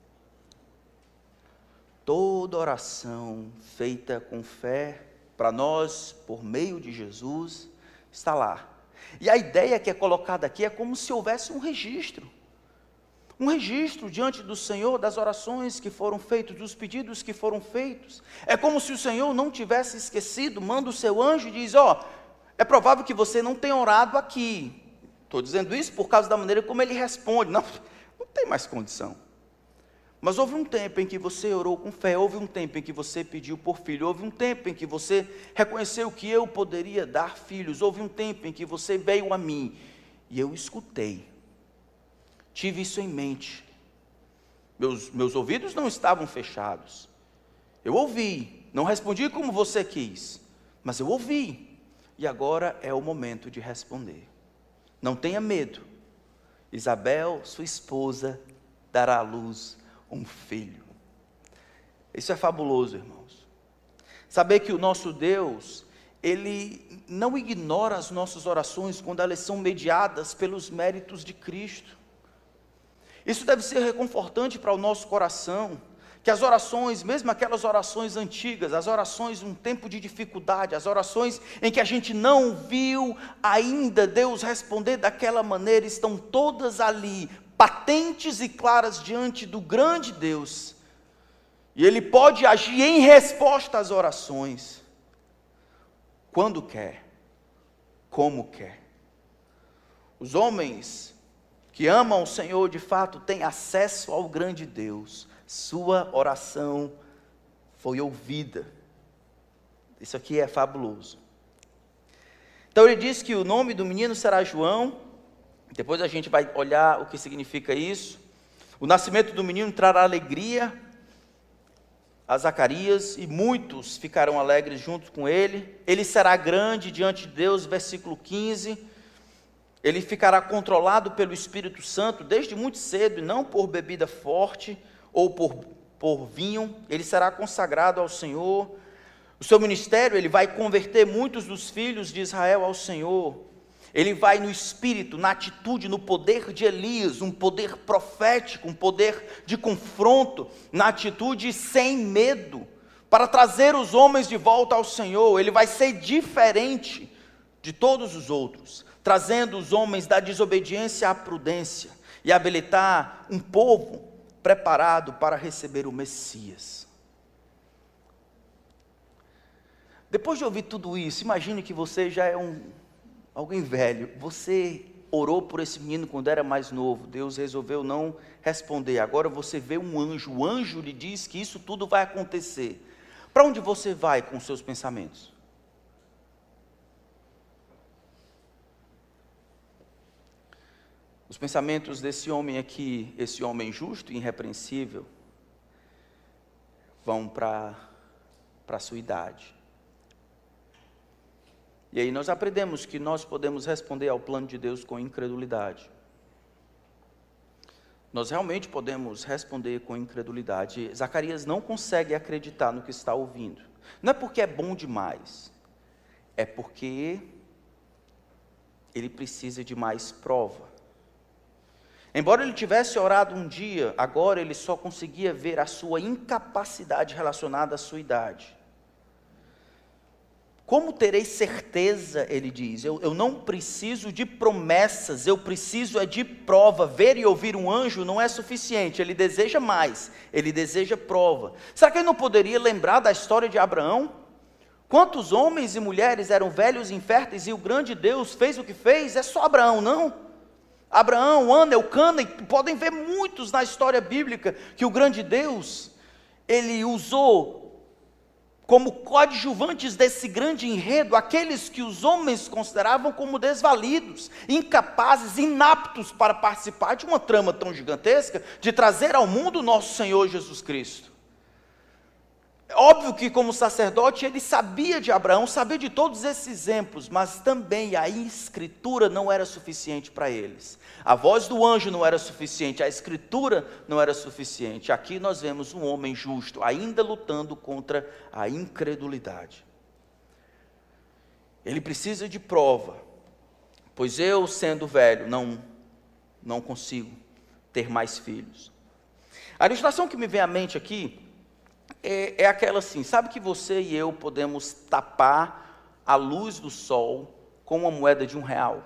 Toda oração feita com fé para nós, por meio de Jesus, está lá. E a ideia que é colocada aqui é como se houvesse um registro diante do Senhor das orações que foram feitas, dos pedidos que foram feitos. É como se o Senhor não tivesse esquecido, manda o seu anjo e diz: é provável que você não tenha orado aqui. Estou dizendo isso por causa da maneira como ele responde. Não tem mais condição. Mas houve um tempo em que você orou com fé, houve um tempo em que você pediu por filho, houve um tempo em que você reconheceu que eu poderia dar filhos, houve um tempo em que você veio a mim, e eu escutei, tive isso em mente, meus ouvidos não estavam fechados, eu ouvi, não respondi como você quis, mas eu ouvi, e agora é o momento de responder. Não tenha medo, Isabel, sua esposa, dará à luz um filho. Isso é fabuloso, irmãos. Saber que o nosso Deus, Ele não ignora as nossas orações quando elas são mediadas pelos méritos de Cristo. Isso deve ser reconfortante para o nosso coração, que as orações, mesmo aquelas orações antigas, as orações de um tempo de dificuldade, as orações em que a gente não viu ainda Deus responder daquela maneira, estão todas ali, patentes e claras diante do grande Deus, e Ele pode agir em resposta às orações, quando quer, como quer. Os homens que amam o Senhor de fato têm acesso ao grande Deus, sua oração foi ouvida. Isso aqui é fabuloso. Então ele diz que o nome do menino será João. Depois a gente vai olhar o que significa isso. O nascimento do menino trará alegria a Zacarias, e muitos ficarão alegres junto com ele. Ele será grande diante de Deus, versículo 15. Ele ficará controlado pelo Espírito Santo desde muito cedo, e não por bebida forte ou por vinho. Ele será consagrado ao Senhor. O seu ministério, ele vai converter muitos dos filhos de Israel ao Senhor. Ele vai no espírito, na atitude, no poder de Elias, um poder profético, um poder de confronto, na atitude sem medo, para trazer os homens de volta ao Senhor. Ele vai ser diferente de todos os outros, trazendo os homens da desobediência à prudência, e habilitar um povo preparado para receber o Messias. Depois de ouvir tudo isso, imagine que você já é alguém velho, você orou por esse menino quando era mais novo, Deus resolveu não responder, agora você vê um anjo, o anjo lhe diz que isso tudo vai acontecer. Para onde você vai com os seus pensamentos? Os pensamentos desse homem aqui, esse homem justo e irrepreensível, vão para a sua idade. E aí nós aprendemos que nós podemos responder ao plano de Deus com incredulidade. Nós realmente podemos responder com incredulidade. Zacarias não consegue acreditar no que está ouvindo. Não é porque é bom demais, é porque ele precisa de mais prova. Embora ele tivesse orado um dia, agora ele só conseguia ver a sua incapacidade relacionada à sua idade. Como terei certeza, ele diz, eu não preciso de promessas, eu preciso é de prova. Ver e ouvir um anjo não é suficiente, ele deseja mais, ele deseja prova. Será que ele não poderia lembrar da história de Abraão? Quantos homens e mulheres eram velhos e inférteis, e o grande Deus fez o que fez? É só Abraão, não? Abraão, Ana, Eucana, e podem ver muitos na história bíblica, que o grande Deus, ele usou como coadjuvantes desse grande enredo, aqueles que os homens consideravam como desvalidos, incapazes, inaptos para participar de uma trama tão gigantesca, de trazer ao mundo o nosso Senhor Jesus Cristo. É óbvio que como sacerdote ele sabia de Abraão, sabia de todos esses exemplos, mas também a escritura não era suficiente para eles. A voz do anjo não era suficiente, a escritura não era suficiente. Aqui nós vemos um homem justo, ainda lutando contra a incredulidade. Ele precisa de prova, pois eu, sendo velho, não consigo ter mais filhos. A ilustração que me vem à mente aqui é aquela assim, sabe que você e eu podemos tapar a luz do sol com uma moeda de R$1?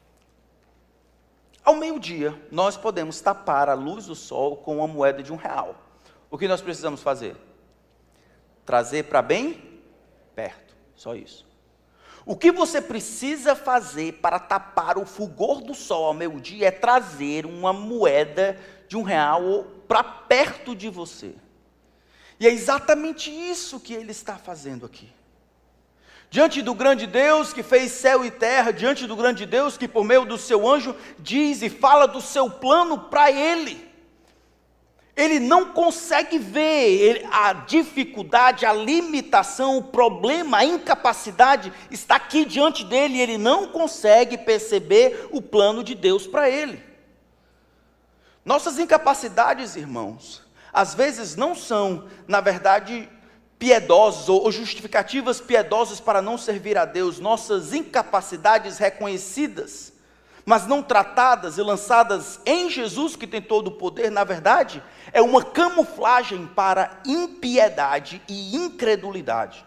Ao meio-dia, nós podemos tapar a luz do sol com uma moeda de R$1. O que nós precisamos fazer? Trazer para bem perto, só isso. O que você precisa fazer para tapar o fulgor do sol ao meio-dia é trazer uma moeda de R$1 para perto de você. E é exatamente isso que ele está fazendo aqui. Diante do grande Deus que fez céu e terra, diante do grande Deus que por meio do seu anjo diz e fala do seu plano para ele. Ele não consegue ver a dificuldade, a limitação, o problema, a incapacidade está aqui diante dele e ele não consegue perceber o plano de Deus para ele. Nossas incapacidades, irmãos, às vezes não são, na verdade, piedosas ou justificativas piedosas para não servir a Deus. Nossas incapacidades reconhecidas, mas não tratadas e lançadas em Jesus, que tem todo o poder, na verdade, é uma camuflagem para impiedade e incredulidade.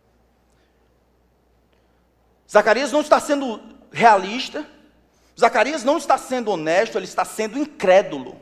Zacarias não está sendo realista, Zacarias não está sendo honesto, ele está sendo incrédulo.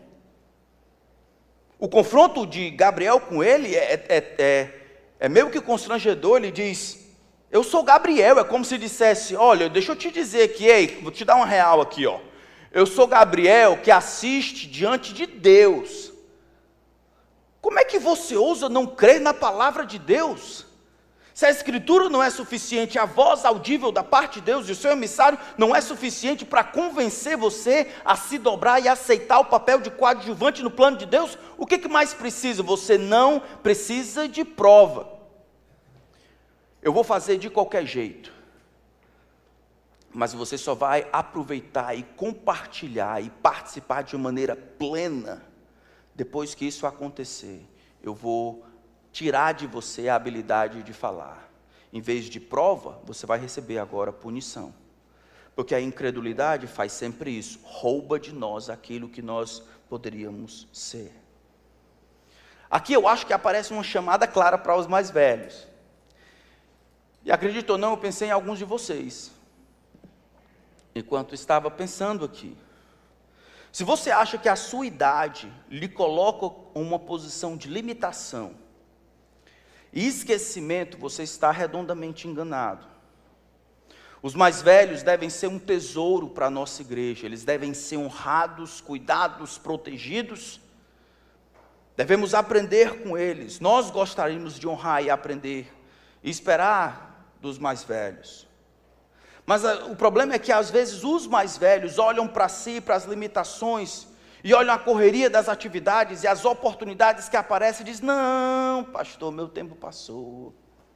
O confronto de Gabriel com ele é meio que constrangedor. Ele diz, eu sou Gabriel, é como se dissesse, olha, deixa eu te dizer aqui, ei, vou te dar uma real aqui, ó. Eu sou Gabriel que assiste diante de Deus. Como é que você ousa não crer na palavra de Deus? Se a escritura não é suficiente, a voz audível da parte de Deus e o seu emissário não é suficiente para convencer você a se dobrar e aceitar o papel de coadjuvante no plano de Deus, o que mais precisa? Você não precisa de prova. Eu vou fazer de qualquer jeito, mas você só vai aproveitar e compartilhar e participar de maneira plena depois que isso acontecer. Eu vou tirar de você a habilidade de falar. Em vez de prova, você vai receber agora punição. Porque a incredulidade faz sempre isso, rouba de nós aquilo que nós poderíamos ser. Aqui eu acho que aparece uma chamada clara para os mais velhos. E acredito ou não, eu pensei em alguns de vocês, enquanto estava pensando aqui. Se você acha que a sua idade lhe coloca em uma posição de limitação e esquecimento, você está redondamente enganado. Os mais velhos devem ser um tesouro para a nossa igreja, eles devem ser honrados, cuidados, protegidos. Devemos aprender com eles. Nós gostaríamos de honrar e aprender e esperar dos mais velhos. Mas o problema é que às vezes os mais velhos olham para si, para as limitações, e olham a correria das atividades e as oportunidades que aparecem e dizem, não, pastor, meu tempo passou.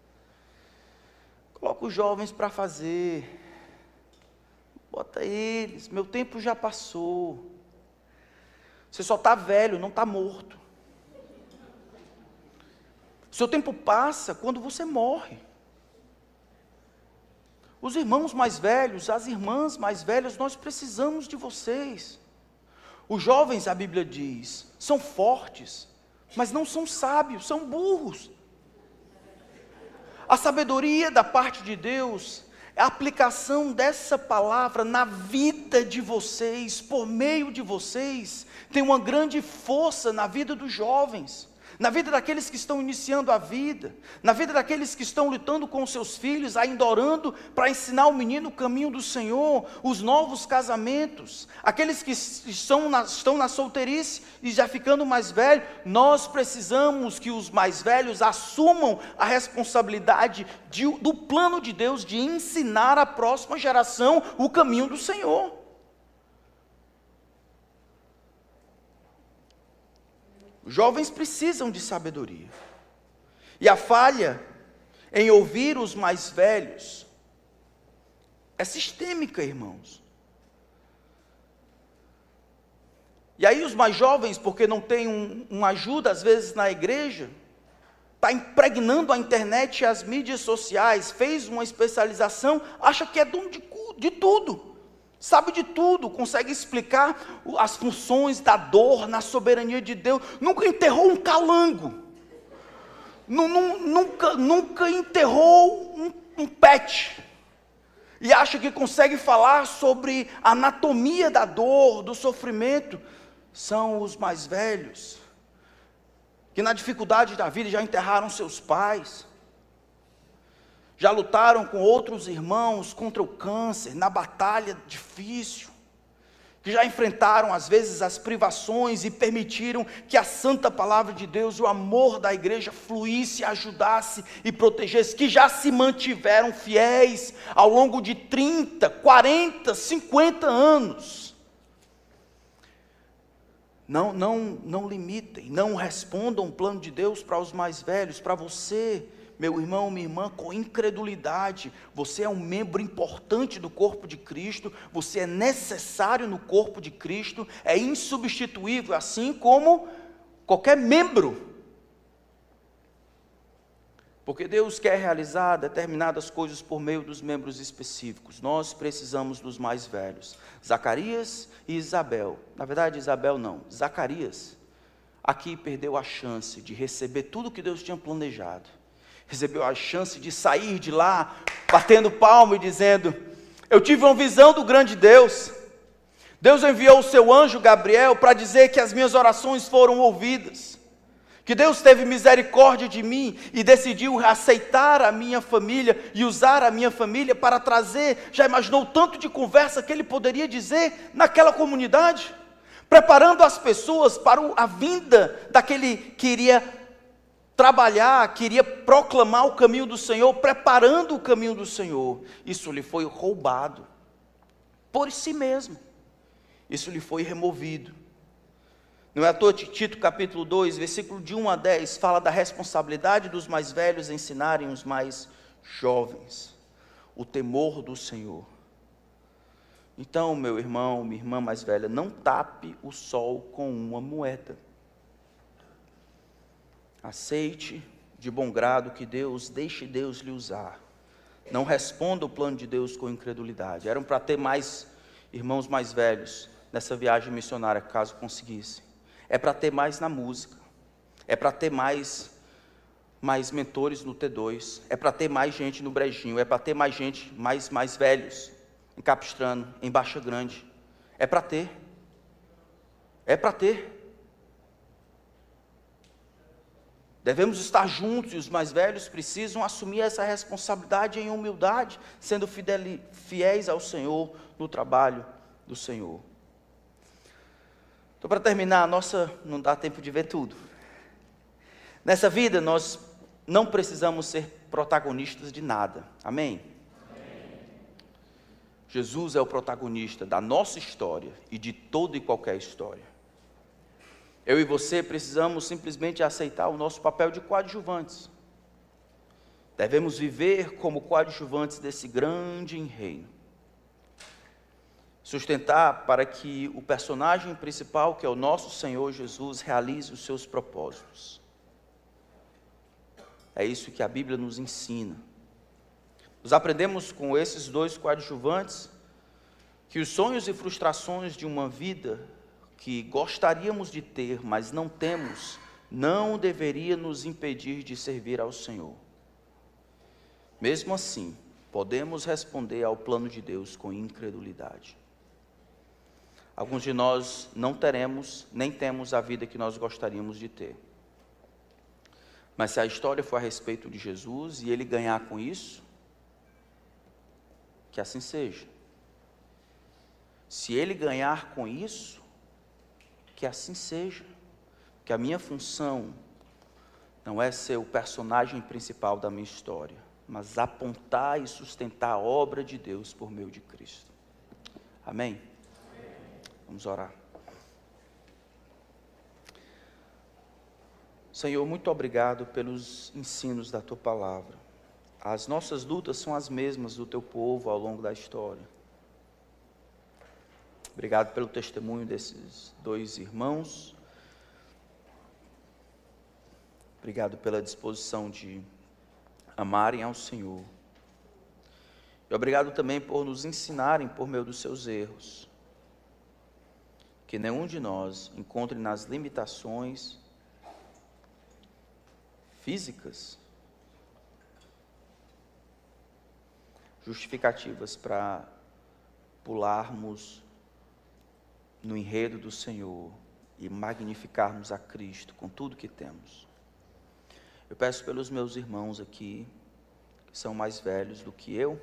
Coloca os jovens para fazer. Bota eles, meu tempo já passou. Você só está velho, não está morto. Seu tempo passa quando você morre. Os irmãos mais velhos, as irmãs mais velhas, nós precisamos de vocês. Os jovens, a Bíblia diz, são fortes, mas não são sábios, são burros. A sabedoria da parte de Deus é a aplicação dessa palavra na vida de vocês, por meio de vocês, tem uma grande força na vida dos jovens, na vida daqueles que estão iniciando a vida, na vida daqueles que estão lutando com os seus filhos, ainda orando para ensinar o menino o caminho do Senhor, os novos casamentos, aqueles que estão na solteirice e já ficando mais velhos. Nós precisamos que os mais velhos assumam a responsabilidade do plano de Deus de ensinar à próxima geração o caminho do Senhor. Os jovens precisam de sabedoria. E a falha em ouvir os mais velhos é sistêmica, irmãos. E aí os mais jovens, porque não tem uma ajuda às vezes na igreja, está impregnando a internet e as mídias sociais, fez uma especialização, acha que é dono de tudo. Sabe de tudo, consegue explicar as funções da dor na soberania de Deus. Nunca enterrou um calango. Nunca enterrou um pet. E acha que consegue falar sobre a anatomia da dor, do sofrimento. São os mais velhos, que na dificuldade da vida já enterraram seus pais. Já lutaram com outros irmãos contra o câncer, na batalha difícil, que já enfrentaram às vezes as privações e permitiram que a santa palavra de Deus, o amor da igreja fluísse, ajudasse e protegesse, que já se mantiveram fiéis ao longo de 30, 40, 50 anos. Não limitem, não respondam o plano de Deus para os mais velhos, para você, meu irmão, minha irmã, com incredulidade. Você é um membro importante do corpo de Cristo, você é necessário no corpo de Cristo, é insubstituível, assim como qualquer membro. Porque Deus quer realizar determinadas coisas por meio dos membros específicos. Nós precisamos dos mais velhos. Zacarias e Isabel. Na verdade, Isabel não, Zacarias. Aqui perdeu a chance de receber tudo que Deus tinha planejado. Recebeu a chance de sair de lá, batendo palmo e dizendo: eu tive uma visão do grande Deus. Deus enviou o seu anjo Gabriel para dizer que as minhas orações foram ouvidas. Que Deus teve misericórdia de mim e decidiu aceitar a minha família e usar a minha família para trazer. Já imaginou o tanto de conversa que ele poderia dizer naquela comunidade? Preparando as pessoas para a vinda daquele que iria trabalhar, queria proclamar o caminho do Senhor, preparando o caminho do Senhor. Isso lhe foi roubado por si mesmo. Isso lhe foi removido. Não é à toa, Tito capítulo 2, versículo de 1 a 10, fala da responsabilidade dos mais velhos ensinarem os mais jovens o temor do Senhor. Então, meu irmão, minha irmã mais velha, não tape o sol com uma moeda. Aceite de bom grado que deixe Deus lhe usar. Não responda o plano de Deus com incredulidade. Eram para ter mais irmãos mais velhos nessa viagem missionária, caso conseguissem. É para ter mais na música. É para ter mais mentores no T2. É para ter mais gente no Brejinho. É para ter mais gente, mais velhos, em Capistrano, em Baixa Grande. É para ter. É para ter. Devemos estar juntos e os mais velhos precisam assumir essa responsabilidade em humildade, sendo fiéis ao Senhor no trabalho do Senhor. Então, para terminar, não dá tempo de ver tudo. Nessa vida, nós não precisamos ser protagonistas de nada. Amém? Amém. Jesus é o protagonista da nossa história e de toda e qualquer história. Eu e você precisamos simplesmente aceitar o nosso papel de coadjuvantes. Devemos viver como coadjuvantes desse grande reino. Sustentar para que o personagem principal, que é o nosso Senhor Jesus, realize os seus propósitos. É isso que a Bíblia nos ensina. Nós aprendemos com esses dois coadjuvantes que os sonhos e frustrações de uma vida que gostaríamos de ter, mas não temos, não deveria nos impedir de servir ao Senhor. Mesmo assim, podemos responder ao plano de Deus com incredulidade. Alguns de nós não teremos, nem temos a vida que nós gostaríamos de ter. Mas se a história for a respeito de Jesus e ele ganhar com isso, que assim seja. Se ele ganhar com isso, que assim seja. Que a minha função não é ser o personagem principal da minha história, mas apontar e sustentar a obra de Deus por meio de Cristo. Amém? Vamos orar. Senhor, muito obrigado pelos ensinos da Tua palavra. As nossas lutas são as mesmas do Teu povo ao longo da história. Obrigado pelo testemunho desses dois irmãos. Obrigado pela disposição de amarem ao Senhor. E obrigado também por nos ensinarem por meio dos seus erros. Que nenhum de nós encontre nas limitações físicas justificativas para pularmos no enredo do Senhor e magnificarmos a Cristo com tudo que temos. Eu peço pelos meus irmãos aqui, que são mais velhos do que eu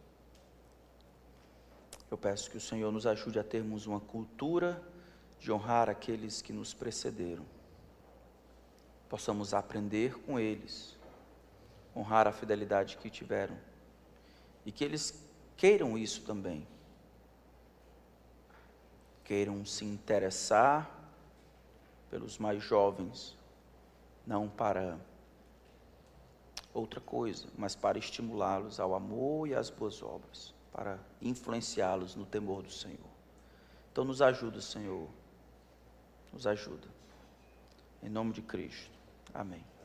peço que o Senhor nos ajude a termos uma cultura de honrar aqueles que nos precederam. Possamos aprender com eles, honrar a fidelidade que tiveram, e que eles queiram isso também. Queiram se interessar pelos mais jovens, não para outra coisa, mas para estimulá-los ao amor e às boas obras, para influenciá-los no temor do Senhor. Então nos ajuda, Senhor, nos ajuda. Em nome de Cristo. Amém.